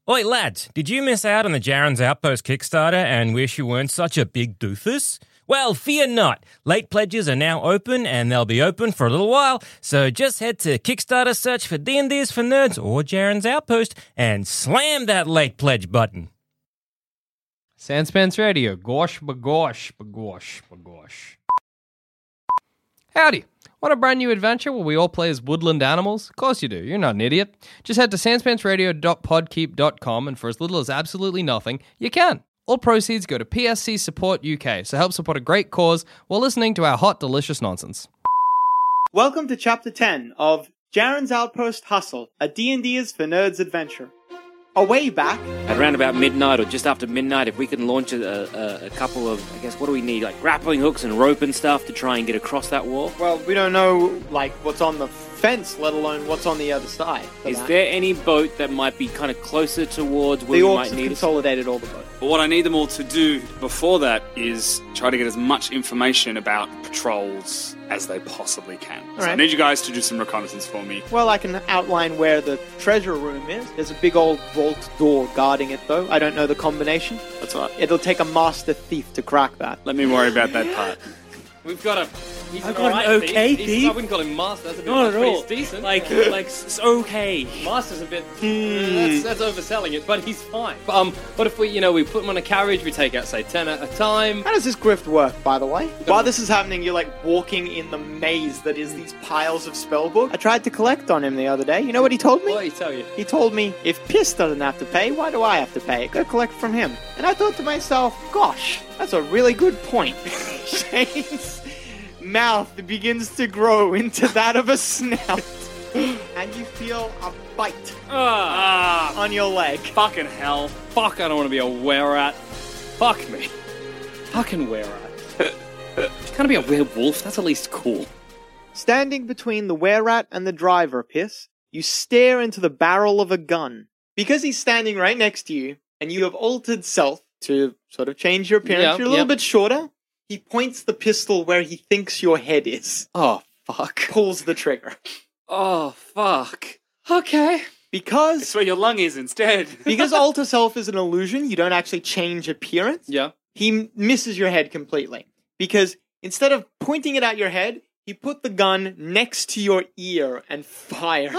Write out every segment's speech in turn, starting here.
Oi, lads, did you miss out on the Jaren's Outpost Kickstarter and wish you weren't such a big doofus? Well, fear not. Late pledges are now open, and they'll be open for a little while, so just head to Kickstarter, search for D&D's for Nerds or Jaren's Outpost, and slam that late pledge button. Sanspants Radio. Gosh, bagosh, bagosh, bagosh. Howdy. Want a brand new adventure where we all play as woodland animals? Of course you do. You're not an idiot. Just head to sanspantsradio.podkeep.com and for as little as absolutely nothing, you can. All proceeds go to PSC Support UK, so help support a great cause while listening to our hot, delicious nonsense. Welcome to Chapter 10 of Jaren's Outpost Hustle, a D&D is for Nerds adventure. A way back, At around about midnight or just after midnight, if we can launch a couple of, I guess, what do we need? Like grappling hooks and rope and stuff to try and get across that wall? well, we don't know, what's on the fence, let alone what's on the other side. Is there any boat that might be kind of closer towards where The we orcs might have need it? consolidated all the boats. But what I need them all to do before that is try to get as much information about patrols as they possibly can. So I Alright. need you guys to do some reconnaissance for me. Well, I can outline where the treasure room is. There's a big old vault door guarding it, though. I don't know the combination. That's all right. It'll take a master thief to crack that. Let me worry about that part. We've got a... He's I've got an okay thief. I wouldn't call him master. That's a bit Not at pretty all. decent. It's okay. Master's a bit... That's overselling it, but he's fine. But if we put him on a carriage, we take out, say, 10 at a time. How does this grift work, by the way? While this is happening, you're walking in the maze that is these piles of spellbook. I tried to collect on him the other day. You know what he told me? What did he tell you? He told me, if Piss doesn't have to pay, why do I have to pay? Go collect from him. And I thought to myself, gosh, that's a really good point. Shane's mouth begins to grow into that of a snout. And you feel a bite on your leg. Fucking hell. Fuck, I don't want to be a were-rat. Fuck me. Fucking were-rat. Can't be a werewolf. That's at least cool. Standing between the were-rat and the driver, Piss, you stare into the barrel of a gun. Because he's standing right next to you, and you have altered self to sort of change your appearance, Yeah, you're a little yeah. bit shorter. He points the pistol where he thinks your head is. Oh, fuck. Pulls the trigger. Oh, fuck. Okay. It's Because where your lung is instead. alter self is an illusion, you don't actually change appearance. Yeah. He misses your head completely. Because instead of pointing it at your head, he put the gun next to your ear and fired.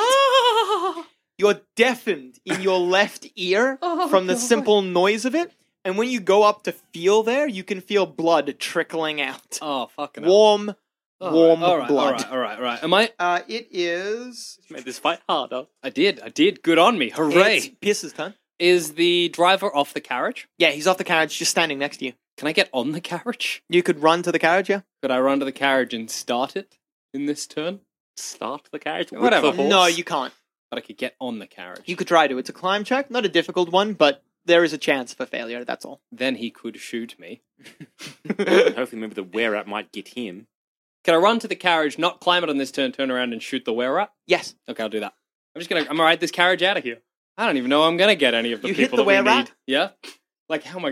You're deafened in your left ear from the simple noise of it. And when you go up to feel there, you can feel blood trickling out. Oh, fucking hell. Warm blood. All right. Am I... It is... Made this fight harder. I did. Good on me. Hooray. It's Pierce's turn. Is the driver off the carriage? Yeah, he's off the carriage, just standing next to you. Can I get on the carriage? You could run to the carriage, yeah? Could I run to the carriage and start it in this turn? Start the carriage. whip Whatever. the horse. No, you can't. But I could get on the carriage. You could try to. It's a climb check, not a difficult one, but there is a chance for failure, that's all. Then he could shoot me. Hopefully, maybe the were-rat might get him. Can I run to the carriage, not climb it on this turn around and shoot the were-rat? Yes. Okay, I'll do that. I'm gonna ride this carriage out of here. I don't even know I'm gonna get any of the You hit people the that we were-rat? need. Yeah? Like, how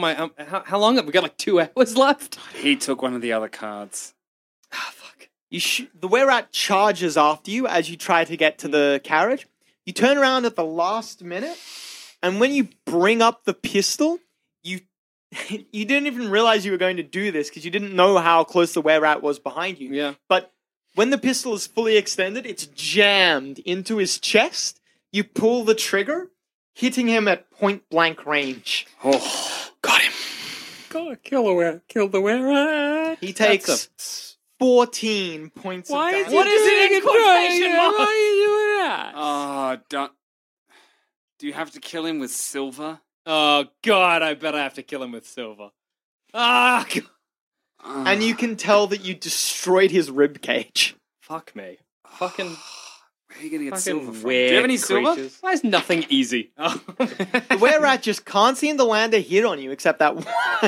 long have we got, 2 hours left? He took one of the other cards. Ah, fuck. The were-rat charges after you as you try to get to the carriage. You turn around at the last minute, and when you bring up the pistol, you didn't even realize you were going to do this because you didn't know how close the were-rat was behind you. Yeah. But when the pistol is fully extended, it's jammed into his chest. You pull the trigger, hitting him at point-blank range. Oh, got him. Kill the were-rat. He takes 14 points of damage. What is it in quotation marks? Why are you doing that? Oh, don't... Do you have to kill him with silver? Oh, God, I bet I have to kill him with silver. Ah, God. And you can tell that you destroyed his rib cage. Fuck me. Fucking... Where are you going to get Fucking silver from? Do you have any silver? creatures. Why is nothing easy? Oh. The were-rat just can't seem to land a hit on you except that one.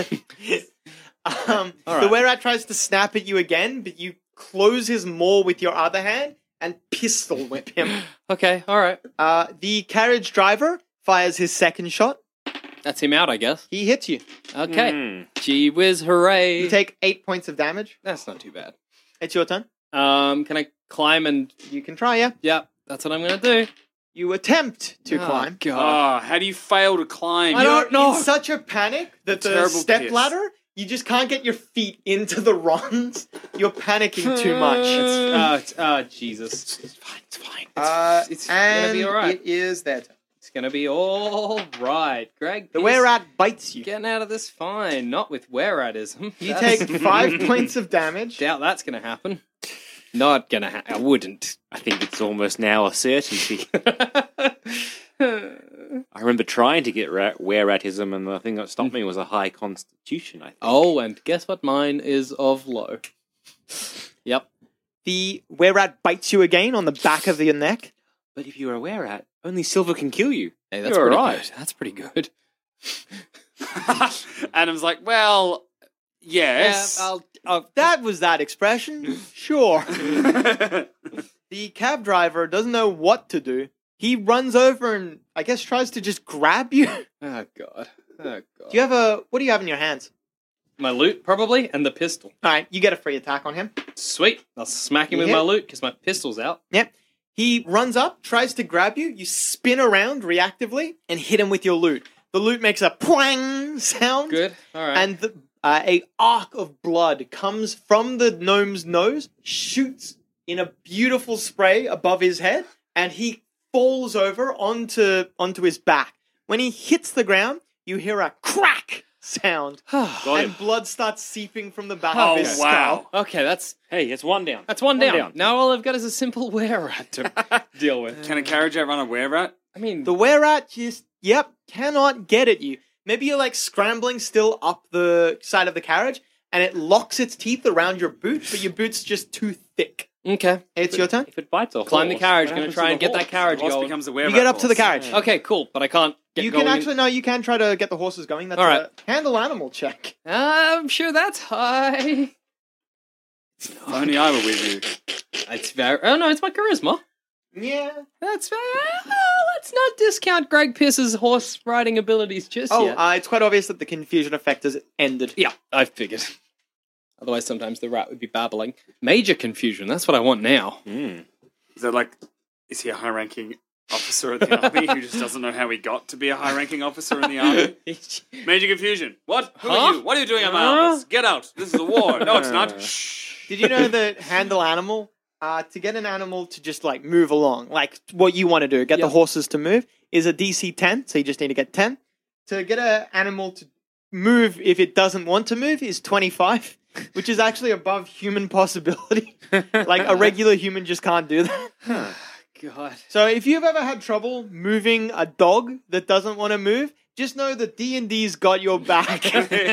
The were-rat tries to snap at you again, but you close his maw with your other hand and pistol whip him. Okay, alright. The carriage driver fires his second shot. That's him out, I guess. He hits you. Okay. Gee whiz, hooray. You take 8 points of damage. That's not too bad. It's your turn. Can I climb and... You can try, yeah. Yeah, that's what I'm gonna do. You attempt to climb. God. How do you fail to climb? I don't know. In such a panic that the Terrible step piss. ladder, you just can't get your feet into the rungs. You're panicking too much. Jesus. It's fine. It's fine. It's gonna be all right. It is their turn. It's gonna be all right. Greg, The Pierce, were-rat bites you. getting out of this fine. Not with were-ratism. You take 5 points of damage. Doubt that's gonna happen. Not gonna happen. I wouldn't. I think it's almost now a certainty. I remember trying to get were-ratism, and the thing that stopped me was a high constitution, I think. Oh, and guess what? Mine is of low. Yep. The were-rat bites you again on the back of your neck. But if you're a were-rat, only silver can kill you. Hey, that's You're pretty all right. good. That's pretty good. Adam's like, well, yes. That was that expression? Sure. The cab driver doesn't know what to do. He runs over and, I guess, tries to just grab you. Do Oh god. Oh god. you have what do you have in your hands? My loot, probably, and the pistol. Alright, you get a free attack on him. Sweet. I'll smack him You with hit? my loot because my pistol's out. Yep. He runs up, tries to grab you. You spin around reactively and hit him with your loot. The loot makes a pwang sound. Good. All right. And a arc of blood comes from the gnome's nose, shoots in a beautiful spray above his head, and he falls over onto his back. When he hits the ground, you hear a crack sound, and blood starts seeping from the back Oh, of his wow. skull. Okay, that's Hey, it's one down. one down. Now all I've got is a simple were-rat to deal with. Can a carriage outrun a were-rat? I mean, The were-rat just, cannot get at you. Maybe you're like scrambling still up the side of the carriage, and it locks its teeth around your boot, but your boot's just too thick. okay. It's your turn. If it bites a Climb the horse, carriage. what Gonna happens try to and the get that horse? carriage Horse going. becomes a You were-rat. get up to the horse. carriage. Okay, cool. But I can't get You going. can actually, no, you can try to get the horses going. That's All right. a handle animal check. I'm sure that's high. If only I were with you. It's very. Oh no, it's my charisma. Yeah. That's very. Let's not discount Greg Pierce's horse riding abilities just Oh, yet. it's quite obvious that the confusion effect has ended. Yeah, I figured. Otherwise, sometimes the rat would be babbling. Major confusion. That's what I want now. Mm. Is that like, is he a high-ranking officer of the army who just doesn't know how he got to be a high-ranking officer in the army? Major confusion. What? Who Huh? are you? What are you doing at my office? Get out. This is a war. No, it's not. Shh. Did you know that handle animal, to get an animal to just like move along, like what you want to do, get the Yeah. horses to move, is a DC 10, so you just need to get 10. To get an animal to move if it doesn't want to move is 25, which is actually above human possibility. Like a regular human just can't do that. God. So if you've ever had trouble moving a dog that doesn't want to move, just know that D&D's got your back.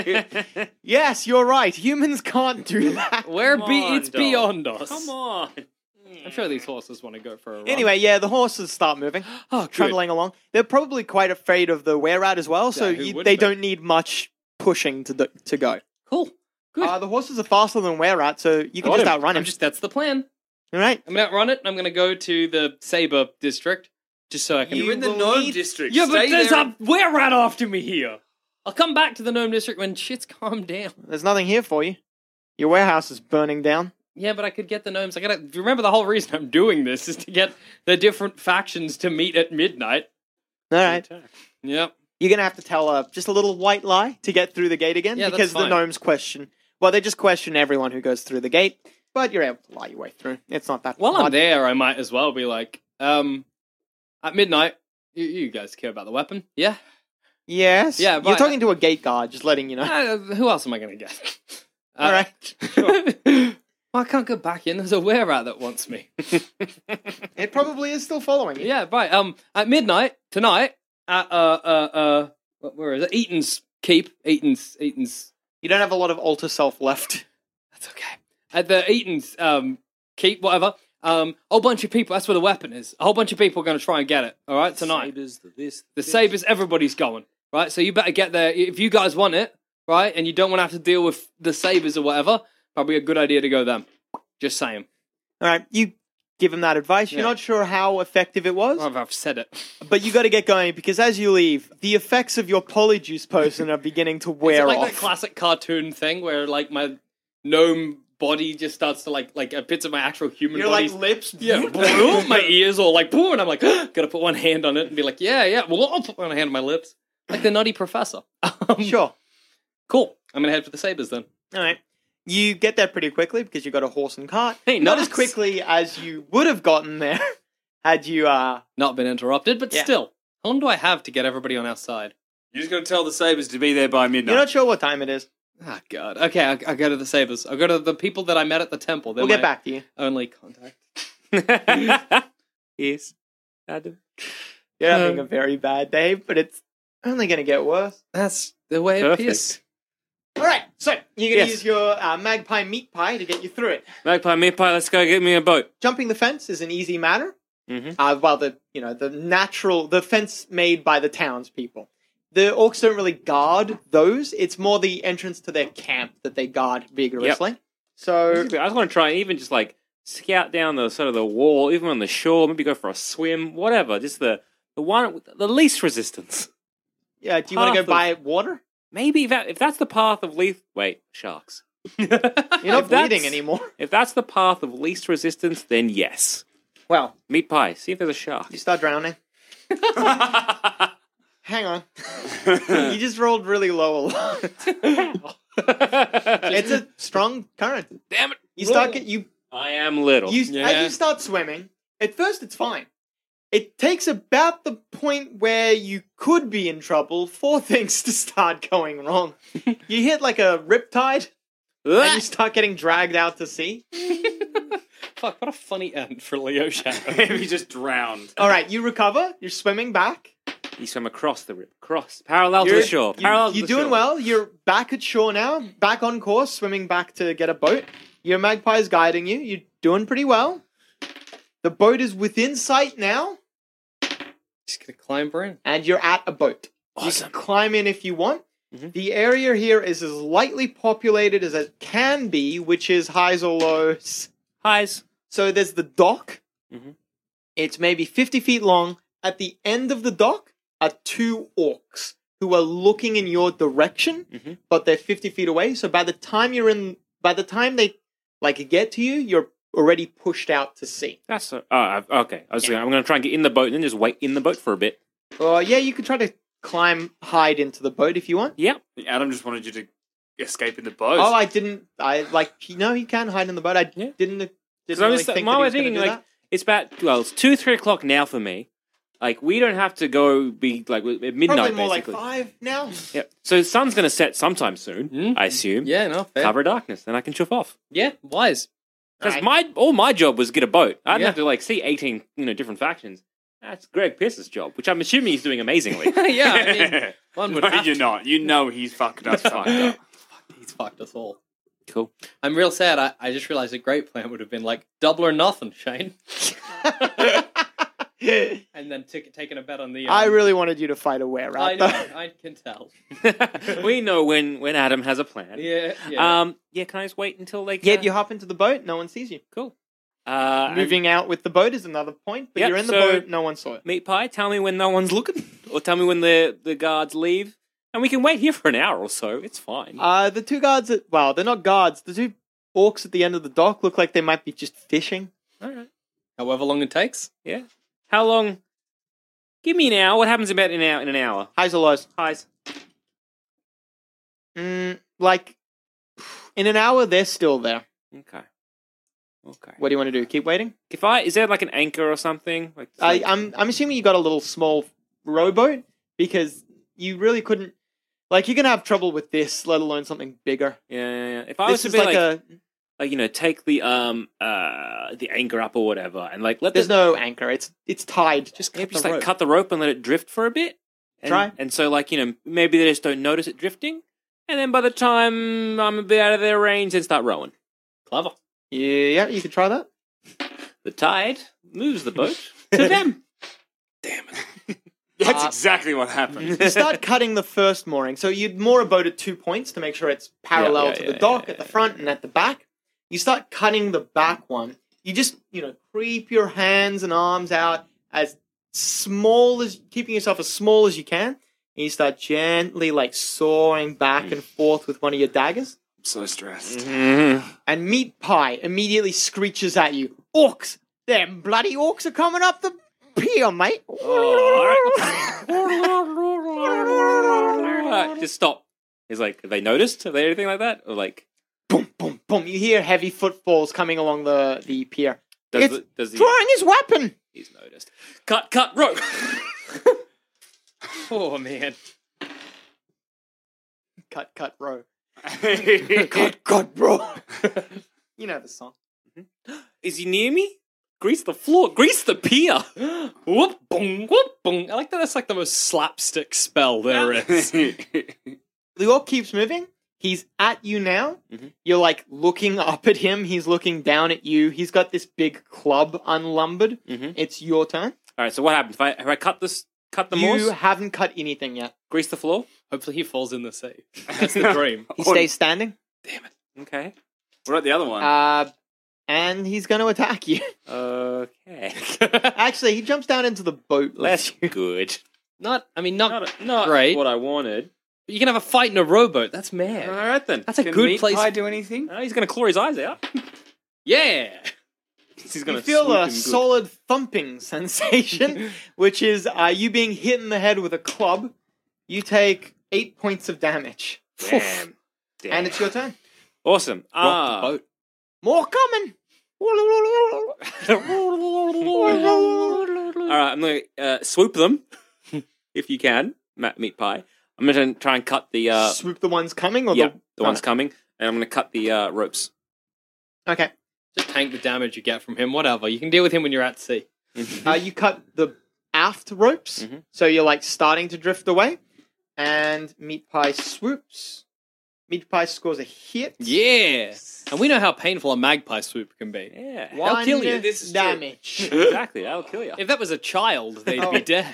Yes, you're right. Humans can't do that. Where Come on, it's dog. beyond us. Come on. I'm sure these horses want to go for a run. Anyway, yeah, the horses start moving, oh, good. trundling along. They're probably quite afraid of the were-rat as well, so Yeah, who wouldn't they be? don't need much pushing to go. Cool. Good. The horses are faster than were-rat, so you can Got just him. outrun him. That's the plan. All right. I'm gonna outrun it. I'm gonna go to the Saber district just so I can. You're in the gnome district. Yeah, but there's a were-rat after me here. I'll come back to the gnome district when shit's calmed down. There's nothing here for you. Your warehouse is burning down. Yeah, but I could get the gnomes. I gotta remember the whole reason I'm doing this is to get the different factions to meet at midnight. All right. Yep. You're going to have to tell just a little white lie to get through the gate again, Yeah, that's because the fine. gnomes question. Well, they just question everyone who goes through the gate, but you're able to lie your way through. It's not that While I'm hard. there, I might as well be like, at midnight, you guys care about the weapon? Yeah? Yes. Yeah, You're but- talking to a gate guard, just letting you know. Who else am I going to get? All right. Well, I can't go back in. There's a were-rat that wants me. It probably is still following you. Yeah, right. At midnight tonight, at where is it? Eaton's Keep. Eaton's. You don't have a lot of alter self left. That's okay. At the Eaton's Keep, whatever. A whole bunch of people. That's where the weapon is. A whole bunch of people are going to try and get it. All right, tonight. The sabers. Everybody's going. Right, so you better get there if you guys want it. Right, and you don't want to have to deal with the sabers or whatever. Probably a good idea to go them. Just saying. All right. You give him that advice. You're Yeah. not sure how effective it was, I've said it. but you got to get going because as you leave, the effects of your polyjuice potion are beginning to Is it wear like off. that classic cartoon thing where like my gnome body just starts to like bits of my actual human Your body. like lips. Yeah, my ears all like boom, and I'm like, gotta put one hand on it and be like, yeah. Well, I'll put one hand on my lips, like the Nutty Professor. Sure. Cool. I'm gonna head for the sabers then. All right. You get there pretty quickly because you got a horse and cart. Hey, Not nice. as quickly as you would have gotten there had you. Not been interrupted, but Yeah. still, how long do I have to get everybody on our side? You just got to tell the Sabres to be there by midnight. You're not sure what time it is. Ah, God. Okay, I go to the sabers. I go to the people that I met at the temple. They're We'll get my back to you. only contact. Yes. Adam. You're having a very bad day, but it's only going to get worse. That's the way it Perfect. appears. All right, so you're going to Yes. use your magpie meat pie to get you through it. Magpie, meat pie, let's go get me a boat. Jumping the fence is an easy matter. Mm-hmm. While the fence made by the townspeople. The orcs don't really guard those. It's more the entrance to their camp that they guard vigorously. So I just want to try and even just like scout down the sort of the wall, even on the shore, maybe go for a swim, whatever. Just the one with the least resistance. yeah, do you want to Half go buy water? Maybe if that's the path of least sharks. You're not If that's- bleeding anymore. If that's the path of least resistance, then yes. Well, Meat pie. See if there's a shark. you start drowning. Hang on. You just rolled really low a lot. It's a strong current. Damn it! You start you I am little. as you start swimming. At first, it's fine. It takes about the point where you could be in trouble for things to start going wrong. You hit like a riptide, and you start getting dragged out to sea. Fuck, what a funny end for Leo Shadow. Maybe just drowned. All right, you recover. You're swimming back. You swim across the rip, parallel to the shore. Parallel to You're the doing shore. well. You're back at shore now. Back on course, swimming back to get a boat. Your magpie's guiding you. You're doing pretty well. The boat is within sight now, Just gonna climb in. and you're at a boat. You Awesome. can climb in if you want. Mhm. The area here is as lightly populated as it can be, which is highs or lows. Highs. So there's the dock. Mhm. It's maybe 50 feet long. At the end of the dock are two orcs who are looking in your direction, Mhm. but they're 50 feet away. So by the time they get to you, you're already pushed out to sea. That's okay. I'm going to try and get in the boat and then just wait in the boat for a bit. Yeah, you could try to hide into the boat if you want. Yep. Adam just wanted you to escape in the boat. Oh, I didn't. You can hide in the boat. I Yeah. didn't Because really I'm just think my that he way was of gonna thinking do like that. it's it's 2-3 o'clock now for me. Like we don't have to go be like at midnight Probably more basically. like 5 now. Yep. So the sun's going to set sometime soon. I assume. Yeah, no, fair. Cover darkness, then I can chuff off. Yeah, wise. Because Alright. all my job was get a boat. I didn't Yeah. have to like see 18 different factions. That's Greg Pierce's job, which I'm assuming he's doing amazingly. Yeah, I mean, one would no, have you're to. not. You know he's fucked up. Fucked up. He's fucked us all. Cool. I'm real sad. I just realized a great plan would have been like double or nothing, Shane, and then taking a bet on the. I really wanted you to fight a were I rat. know. though. I can tell. We know when Adam has a plan. Yeah. Yeah. Yeah. Can I just wait until like? Yeah, you hop into the boat, no one sees you. Cool. Moving out with the boat is another point, but Yep, you're in the so- boat, no one saw it. Meat pie. Tell me when no one's looking, or tell me when the guards leave, and we can wait here for an hour or so. It's fine. The two guards, they're not guards. The two orcs at the end of the dock look like they might be just fishing. All right. However long it takes. Yeah. How long? Give me an hour. What happens about in an hour? Highs or lows? Highs. Like, in an hour, they're still there. Okay. Okay. What do you want to do? Keep waiting? Is there like an anchor or something? Like, I'm assuming you got a little small rowboat because you really couldn't. Like, you're gonna have trouble with this, let alone something bigger. yeah. If I was This to is be like a. take the anchor up or whatever, and like let There's no anchor. It's tied. Just cut maybe the just like rope. cut the rope and let it drift for a bit. And, Try. And so maybe they just don't notice it drifting, and then by the time I'm a bit out of their range, then start rowing. Clever. Yeah, you could try that. The tide moves the boat to them. Damn it. That's exactly what happened. You start cutting the first mooring. So you'd moor a boat at 2 points to make sure it's parallel to the dock at the front and at the back. You start cutting the back one. You just, creep your hands and arms out keeping yourself as small as you can. And you start gently, sawing back and forth with one of your daggers. So stressed. And Meat Pie immediately screeches at you. Orcs! Them bloody orcs are coming up the pier, mate. Just stop. He's like, have they noticed? Have they anything like that? Or like, Boom, boom, boom. You hear heavy footfalls coming along the pier. does he? Drawing his weapon. He's noticed. Cut, rope. Oh man. Cut, row. cut, bro. You know the song. Is he near me? Grease the floor. Grease the pier. Whoop, boom, whoop, boom. I like that. That's like the most slapstick spell there is. The orc keeps moving. He's at you now. Mhm. You're like looking up at him. He's looking down at you. He's got this big club unlumbered. Mhm. It's your turn. All right. So what happens? Have I cut this? Cut the You moors? haven't cut anything yet. Grease the floor. Hopefully he falls in the sea. That's the dream. He stays standing. Okay. What about the other one? And he's going to attack you. Okay. Actually, he jumps down into the boat. Less good. Not Not great. what I wanted. But you can have a fight in a rowboat. That's mad. All right then. That's a Can good Meat place. Pie do anything? He's gonna claw his eyes out. Yeah. He's gonna You feel swoop a him good. solid thumping sensation, which is you being hit in the head with a club. You take 8 points of damage. Damn. And it's your turn. Awesome. Rock the boat. More coming. All right, I'm gonna swoop them if you can, Meat Pie. I'm gonna try and cut the Swoop the ones coming, or the ones coming, and I'm gonna cut the ropes. Okay. Just tank the damage you get from him. Whatever. You can deal with him when you're at sea. You cut the aft ropes, Mhm. so you're like starting to drift away, and Meat Pie swoops. Meat Pie scores a hit. Yeah. And we know how painful a magpie swoop can be. Yeah, One kill you. This is true. damage. exactly. That'll kill you. If that was a child, they'd Oh. be dead.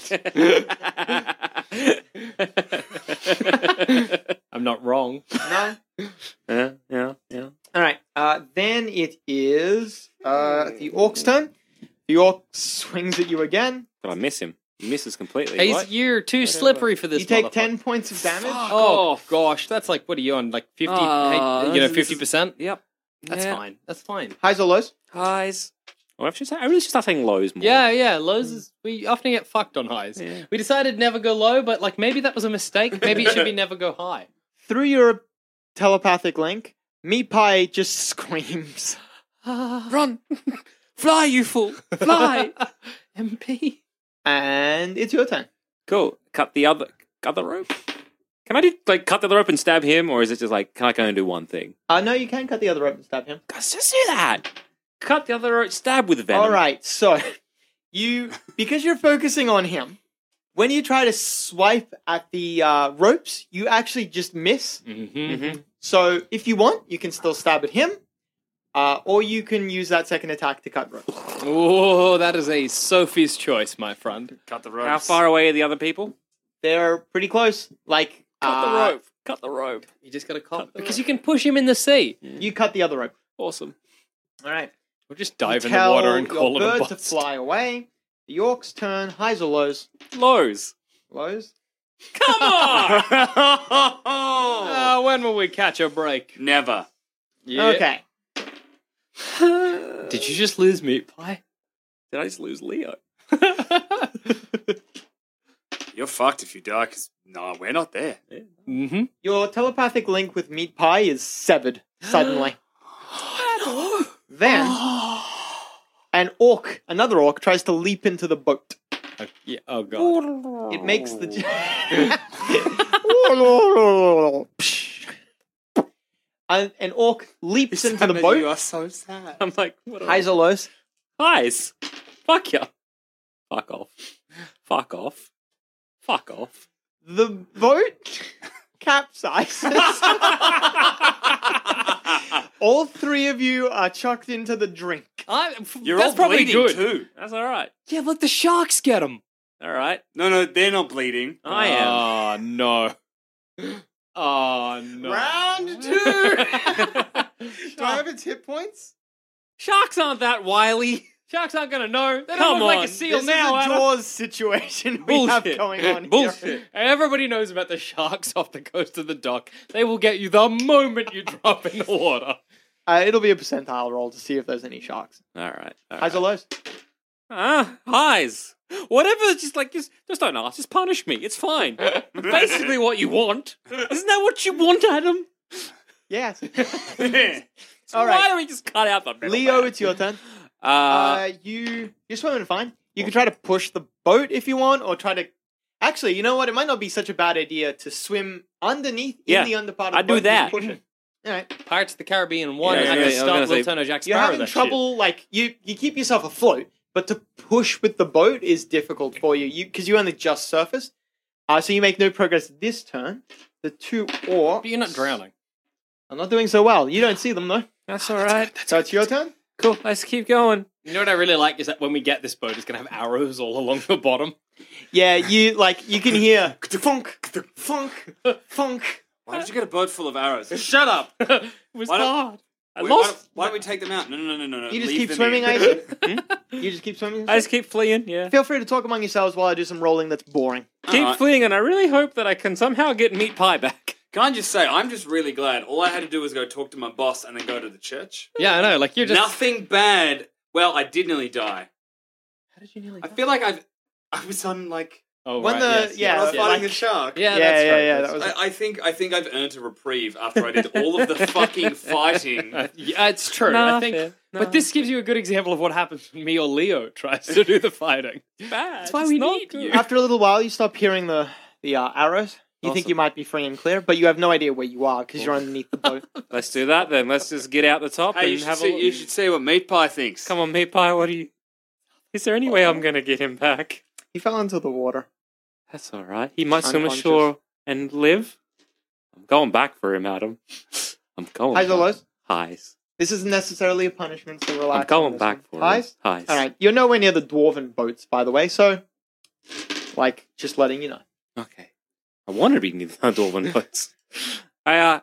I'm not wrong. No. yeah. All right. Then it is the orc's turn. The orc swings at you again. But I miss him. He misses completely. Hey, What? you're too slippery for this. You take motherfucker. 10 points of damage. Oh gosh, that's like, what are you on? Like 50? this is- 50%. Yep. That's Yeah. fine. That's fine. Highs or lows? Highs. Oh, I really should start saying lows more. Yeah. Lows is, we often get fucked on highs. Yeah. We decided never go low, but like maybe that was a mistake. Maybe it should be never go high. Through your telepathic link, Meat Pie just screams. Run! Fly, you fool! Fly! MP. And it's your turn. Cool. Cut the other rope. Can I do cut the other rope and stab him, or is it just can I only do one thing? No, you can cut the other rope and stab him. Guys, just do that. Cut the other rope, stab with venom. All right, so because you're focusing on him, when you try to swipe at the ropes, you actually just miss. Mm-hmm. So if you want, you can still stab at him, or you can use that second attack to cut ropes. Oh, that is a Sophie's choice, my friend. Cut the ropes. How far away are the other people? They're pretty close. Like Cut the rope. Cut the rope. You just gotta cut because you can push him in the sea. You cut the other rope. Awesome. All right. We'll just dive You in the tell water and your call it a bird bust. to fly away. The orc's turn. Highs or lows? Lows. Lows. Come on! When will we catch a break? Never. Yeah. Okay. Did you just lose Meat Pie? Did I just lose Leo? You're fucked if you die, because no, we're not there. Mm-hmm. Your telepathic link with Meat Pie is severed suddenly. Then another orc, tries to leap into the boat. Yeah. Oh god. It makes the an orc leaps into the You boat. are so sad. I'm like, what are Highs or lows? Highs. Fuck ya. Fuck off. Fuck off. Fuck off. The boat capsizes. All three of you are chucked into the drink. You're That's all probably bleeding good. too. That's all right. Yeah, look, the sharks get him. All right. No, they're not bleeding. I am. Oh no. Oh no. Round 2. Do I have its hit points? Sharks aren't that wily. Sharks aren't going to know. They don't Come look like on, a seal This now, is a Adam. Jaws situation we have Bullshit. going on here. Bullshit. Everybody knows about the sharks off the coast of the dock. They will get you the moment you drop in the water. It'll be a percentile roll to see if there's any sharks. All right. Highs or lows? Highs. Whatever, just don't ask. Just punish me. It's fine. Basically what you want. Isn't that what you want, Adam? Yes. So All right. why don't we just cut out the middle Leo, bit? it's your turn. You You're swimming fine. You can try to push the boat if you want, or try to... Actually, you know what? It might not be such a bad idea to swim underneath Yeah, in the underpart of the I'd boat. do and that. just Push it. All right. Pirates of the Caribbean 1 Yeah, had yeah, to I was stop gonna say, Lieutenant Jack You're Sparrow. having that trouble, like, you keep yourself afloat, but to push with the boat is difficult for you because you only just surfaced. So you make no progress this turn. The 2 or... But you're not drowning. I'm not doing so well. You don't see them, though. That's all right. So it's your turn? Cool. Let's keep going. You know what I really like is that when we get this boat, it's going to have arrows all along the bottom. Yeah, you can hear funk, funk, funk. Why did you get a boat full of arrows? Shut up. It was Why don't- hard. I Wait, lost. why don't we take them out? No. You just Leave keep them swimming, in. Isaac? You just keep swimming? I just keep fleeing, yeah. Feel free to talk among yourselves while I do some rolling that's boring. Keep Alright. fleeing, and I really hope that I can somehow get meat pie back. Can I just say, I'm just really glad. All I had to do was go talk to my boss and then go to the church. Yeah, I know. Like, you're just... Nothing bad. Well, I did nearly die. How did you nearly I feel like I was on like Oh, When right, the- yes, yeah, I was yes, fighting like- a shark. Yeah, Yeah, that's yeah, right. yeah, That's that was- I think I've earned a reprieve after I did all of the fucking fighting. Yeah, it's true. Nah, I think, fair. but this gives you a good example of what happens when me or Leo tries to do the fighting. Bad. That's why we need you. After a little while, you stop hearing the arrows. You think Awesome. you might be free and clear, but you have no idea where you are because you're underneath the boat. Let's do that then. Let's just get out the top Hey, and have a look. you should see what Meat Pie thinks. Come on, meat pie. What do you? Is there any way I'm gonna get him back? He fell into the water. That's all right. He might swim Unconscious. ashore and live. I'm going back for him, Adam. I'm going. Highs or back. lows? Highs. This isn't necessarily a punishment, so relax. I'm going on this back one. for Highs? him. Highs. All right. You're nowhere near the dwarven boats, by the way, so, like, just letting you know. Okay. I wanted to be near the dwarven boats. I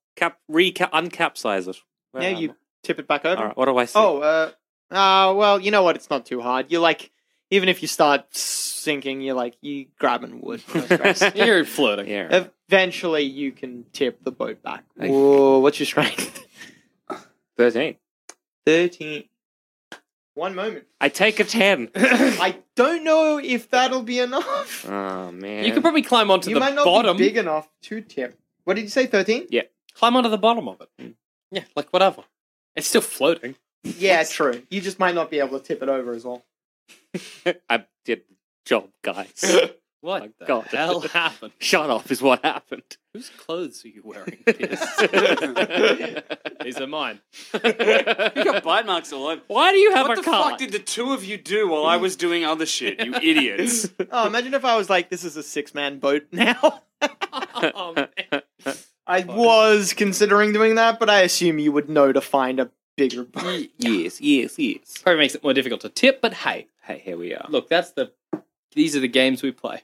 uncapsize it. Where Yeah, am you I? tip it back over. All right. What do I say? Well, you know what? It's not too hard. You're like, even if you start sinking, you grabbing wood. No stress. You're floating. Yeah. Eventually, you can tip the boat back. Thank Whoa, what's your strength? 13. 13. One moment. I take a 10. I don't know if that'll be enough. Oh man. You could probably climb onto You the might not bottom. be big enough to tip. What did you say, 13? Climb onto the bottom of it. Yeah, like whatever. It's still floating. Yeah, true. You just might not be able to tip it over as well. I did the job, guys. What My the God. hell happened? Shut up is what happened. Whose clothes are you wearing, Pierce? These are mine. You got bite marks all over. Why do you have What a the card? fuck did the two of you do while I was doing other shit, you idiots? Oh, imagine if I was like, this is a 6-man boat now. Oh, man. I was considering doing that, but I assume you would know to find a bigger boat. Yes. Probably makes it more difficult to tip, but hey, Hey, here we are. look, these are the games we play.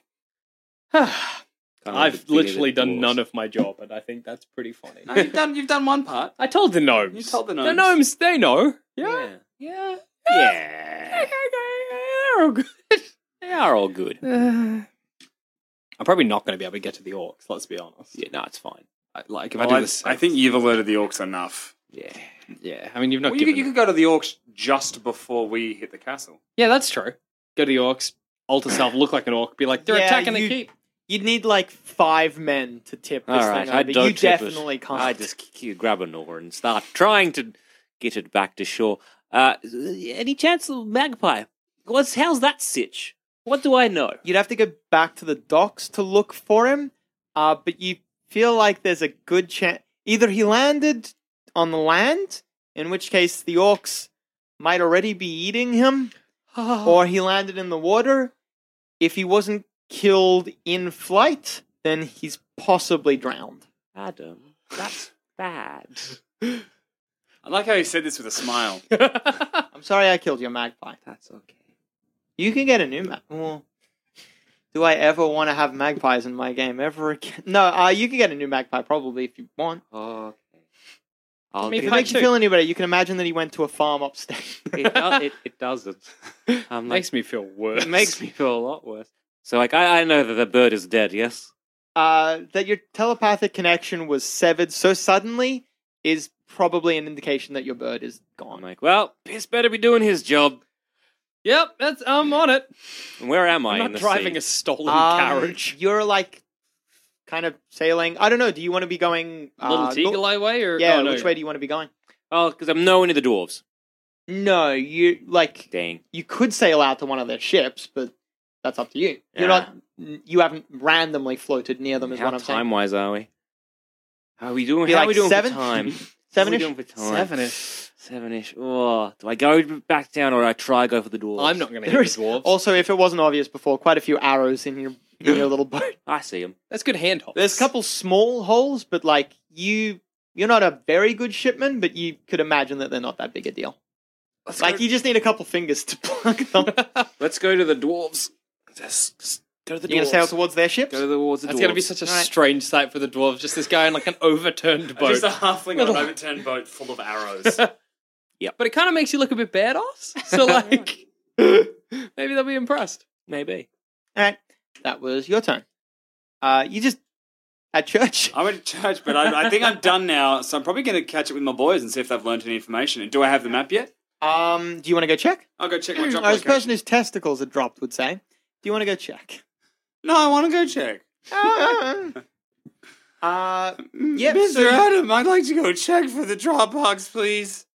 I've literally done none of my job, and I think that's pretty funny. No, you've done one part. I told the gnomes. You told the The gnomes. gnomes, they know. Yeah. Yeah. Yeah. They're all good. They are all good. I'm probably not going to be able to get to the orcs, let's be honest. Yeah, no, it's fine. Like, if Well, I I, do this. I think you've alerted the orcs enough. Yeah. Yeah, I mean, you've not Well, given... you could go to the orcs just before we hit the castle. Yeah, that's true. Go to the orcs, alter self, look like an orc, be like, they're Yeah, attacking the you- keep. You'd need like 5 men to tip this All right, thing I over. don't You tip it. definitely can't. I just grab an oar and start trying to get it back to shore. Any chance of magpie? How's that sitch? What do I know? You'd have to go back to the docks to look for him, but you feel like there's a good chance. Either he landed on the land, in which case the orcs might already be eating him, or he landed in the water. If he wasn't killed in flight, then he's possibly drowned. Adam, that's bad. I like how he said this with a smile. I'm sorry I killed your magpie. That's okay. You can get a new Well, do I ever want to have magpies in my game ever again? No, you can get a new magpie probably if you want. Okay. I'll Me If do it fine makes you too. feel any better, you can imagine that he went to a farm upstate. it doesn't. Makes me feel worse. It makes me feel a lot worse. So, like, I know that the bird is dead, yes? That your telepathic connection was severed so suddenly is probably an indication that your bird is I'm gone. like, well, Piss better be doing his job. Yep, I'm on it. And where am I I'm in not the driving sea? a stolen carriage. You're like kind of sailing. I don't know. Do you want to be going Little Teagle way or Yeah, oh, no, which way do you want to be going? Oh, because I'm nowhere near the dwarves. No, you like Dang. you could sail out to one of their ships, but that's up to you. You're Yeah. not. You haven't randomly floated near them. Is How what I'm saying. time-wise are we? How are we doing? Be How like are we doing seven? for time? Seven-ish? How are we doing for time? Seven-ish. Seven-ish. Oh, do I go back down or do I try go for the dwarves? I'm not going to There hit is the dwarves. also, if it wasn't obvious before, quite a few arrows in your little boat. I see them. That's good handholds. There's a couple small holes, but like you're not a very good shipman, but you could imagine that they're not that big a deal. Like you just need a couple fingers to plug them. Let's go to the dwarves. Just go to the You're gonna sail towards their ships. Go to the dwarves. That's going to be such a Alright. strange sight for the dwarves. Just this guy in like an overturned boat. Just a halfling on an overturned boat full of arrows. But it kind of makes you look a bit badass. So like, maybe they'll be impressed. Maybe. All right, that was your turn. You just at church. I went to church, but I think I'm done now, so I'm probably going to catch up with my boys and see if they've learned any information. And do I have the map yet? Do you want to go check? I'll go check my drop This location. person whose testicles are dropped would say. Do you want to go check? No, I want to go check. Yep, Mr. so- Adam, I'd like to go check for the Dropbox, please.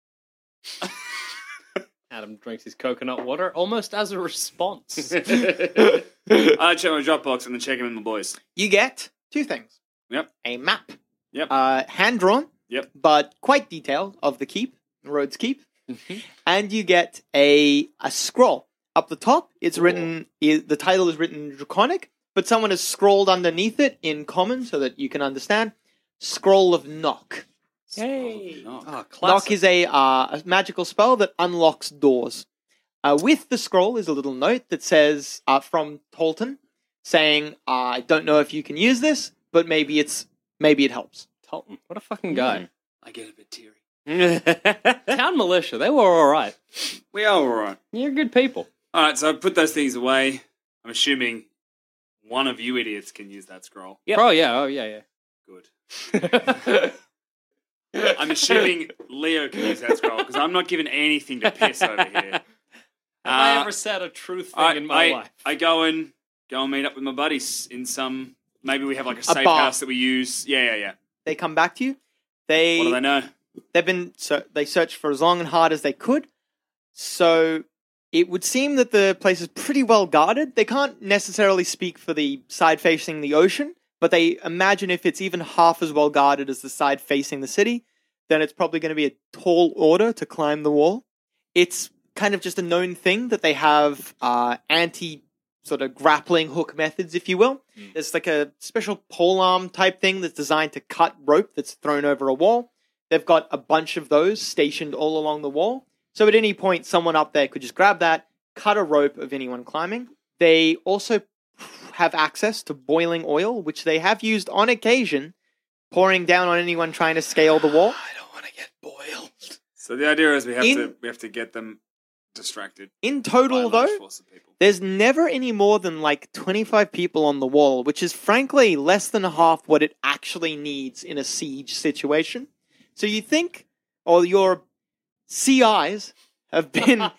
Adam drinks his coconut water almost as a response. I check my Dropbox and then check in with my boys. You get two things. Yep. A map. Yep. Hand drawn. Yep. But quite detailed of the keep, Rhodes Keep. And you get a scroll. Up the top, it's written, the title is written Draconic, but someone has scrolled underneath it in common so that you can understand. Scroll of Knock. Hey. Oh, Oh, classic. Knock is a magical spell that unlocks doors. With the scroll is a little note that says, from Tolton, saying, I don't know if you can use this, but maybe it helps. Tolton. What a fucking guy. I get a bit teary. Town militia, they were alright. We are alright. You're good people. Alright, so I put those things away. I'm assuming one of you idiots can use that scroll. Yep. Oh, yeah. Good. I'm assuming Leo can use that scroll because I'm not giving anything to piss over here. Have I ever said a truth thing in my life? I go and meet up with my buddies in some. Maybe we have like a safe bar. house that we use. Yeah. They come back to you. What do they know? They searched for as long and hard as they could. So it would seem that the place is pretty well guarded. They can't necessarily speak for the side facing the ocean, but they imagine if it's even half as well guarded as the side facing the city, then it's probably going to be a tall order to climb the wall. It's kind of just a known thing that they have anti sort of grappling hook methods, if you will. There's like a special polearm type thing that's designed to cut rope that's thrown over a wall. They've got a bunch of those stationed all along the wall. So at any point, someone up there could just grab that, cut a rope of anyone climbing. They also have access to boiling oil, which they have used on occasion, pouring down on anyone trying to scale the wall. I don't want to get boiled. So the idea is we In- have to get them distracted. In by a total, large though, force of people. there's never any more than like 25 people on the wall, which is frankly less than half what it actually needs in a siege situation. So you think, or your CIs have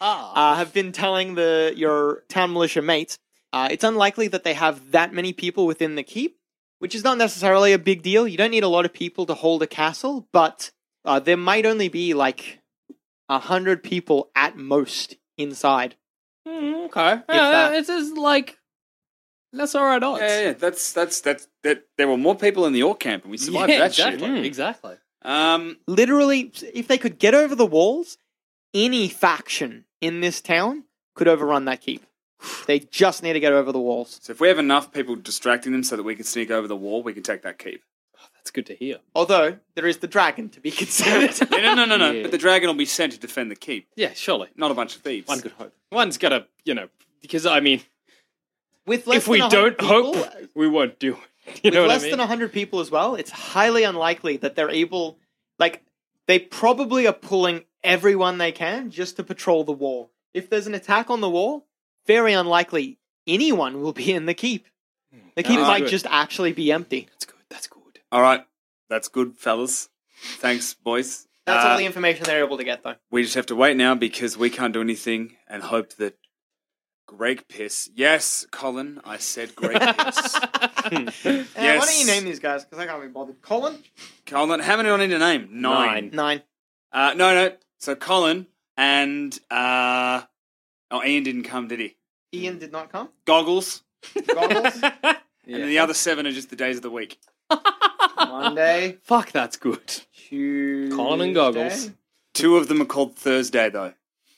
been telling your town militia mates, it's unlikely that they have that many people within the keep, which is not necessarily a big deal. You don't need a lot of people to hold a castle, but there might only be like 100 people at most inside. Okay. that. It's just like, that's alright odds. Yeah. That's that. There were more people in the Orc camp, and we survived that exactly. shit. Exactly. Literally, if they could get over the walls, any faction in this town could overrun that keep. They just need to get over the walls. So if we have enough people distracting them so that we can sneak over the wall, we can take that keep. That's good to hear. Although, there is the dragon to be considered. No. Yeah. But the dragon will be sent to defend the keep, Yeah, surely. not a bunch of thieves. One could hope. One's got to, because I mean, With less if we than don't 100 people, hope, we won't do it. You with know what less I mean? than 100 people as well, it's highly unlikely that they're able, like, they probably are pulling everyone they can just to patrol the wall. If there's an attack on the wall, very unlikely anyone will be in the keep. The keep might just actually be empty. That's good. All right. That's good, fellas. Thanks, boys. That's all the information they're able to get, though. We just have to wait now because we can't do anything and hope that Greg Piss. Yes, Colin, I said Greg Piss. Why don't you name these guys? Because I can't be bothered. Colin? Colin, how many do I need to name? 9. 9. No. So Colin and Ian didn't come, did he? Ian did not come. Goggles. Goggles. And then the other 7 are just the days of the week. Monday. Fuck, that's good. Tuesday. Colin and Goggles. 2 of them are called Thursday, though.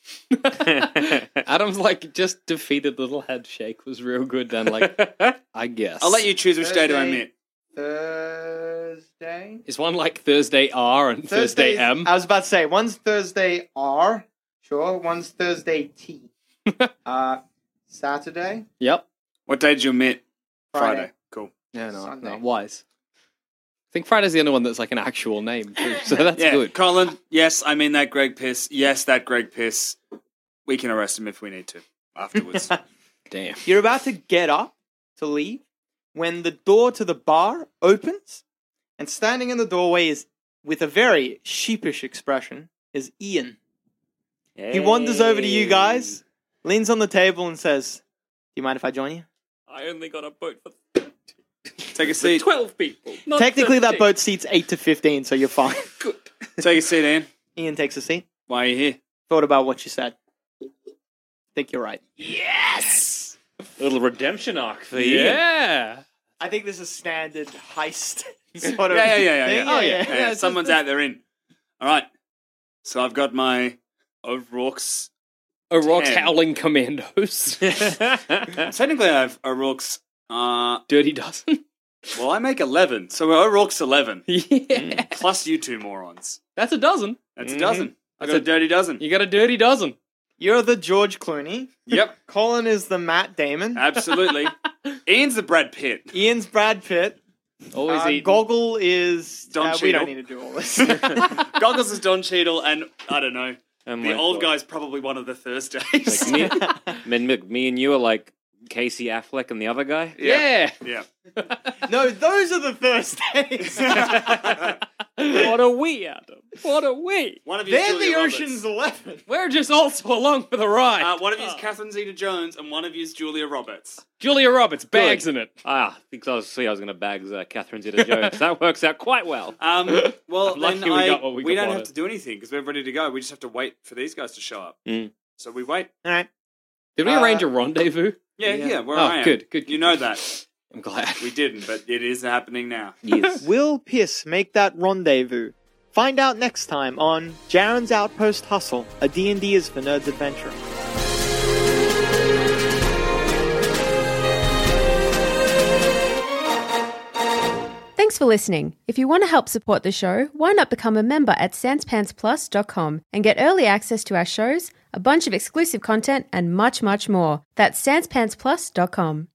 Adam's just defeated little head shake was real good then, I guess. I'll let you choose which day to omit. Thursday. Is one Thursday R and Thursday M? I was about to say, one's Thursday R. Sure. One's Thursday T. Saturday. Yep. What day did you omit? Friday. Cool. Yeah, no, Sunday. wise. I think Friday's the only one that's an actual name too, so that's good. Colin, yes, I mean that Greg Piss. Yes, that Greg Piss. We can arrest him if we need to afterwards. Damn. You're about to get up to leave when the door to the bar opens, and standing in the doorway is, with a very sheepish expression, is Ian. He wanders over to you guys, leans on the table and says, "Do you mind if I join you?" I only got a boat for Take a seat. 12 people. Not Technically, 13. that boat seats 8 to 15, so you're fine. Good. Take a seat, Ian. Ian takes a seat. Why are you here? Thought about what you said. Think you're right. Yes! A little redemption arc for you. Yeah! I think this is standard heist sort of Yeah. thing. Oh, yeah. Yeah, someone's out there in. All right. So I've got my O'Rourke's. O'Rourke's 10. Howling Commandos. Technically, I have O'Rourke's. Dirty Dozen. Well, I make 11, so O'Rourke's 11. Yeah. Plus you 2 morons. That's a dozen. That's a dozen. I got That's a dirty dozen. You got a dirty dozen. You're the George Clooney. Yep, Colin is the Matt Damon. absolutely. Ian's the Brad Pitt. Ian's Brad Pitt. Always eating. Goggle is... Don we Cheadle. don't need to do all this. Goggles is Don Cheadle, and I don't know. And The like, old what? guy's probably one of the Thursdays. Me and you are like Casey Affleck and the other guy. Yeah. Yeah. No, those are the Thursdays. What are we, Adam? What are we? One of you They're Julia the Roberts. Ocean's 11. We're just also along for the ride. One of you is Catherine Zeta-Jones, and one of you is Julia Roberts. Julia Roberts, bags in it. I think I was going to bag Catherine Zeta-Jones. That works out quite well. Well, I'm lucky then we got what we we don't wanted. have to do anything because we're ready to go. We just have to wait for these guys to show up. So we wait. All right. Did we arrange a rendezvous? Yeah, where Oh, I am. good. You know that. I'm glad. We didn't, but it is happening now. Yes. Will Piss make that rendezvous? Find out next time on Jaren's Outpost Hustle, a D&D is for Nerds adventure. Thanks for listening. If you want to help support the show, why not become a member at sanspantsplus.com and get early access to our shows, a bunch of exclusive content, and much, much more. That's sanspantsplus.com.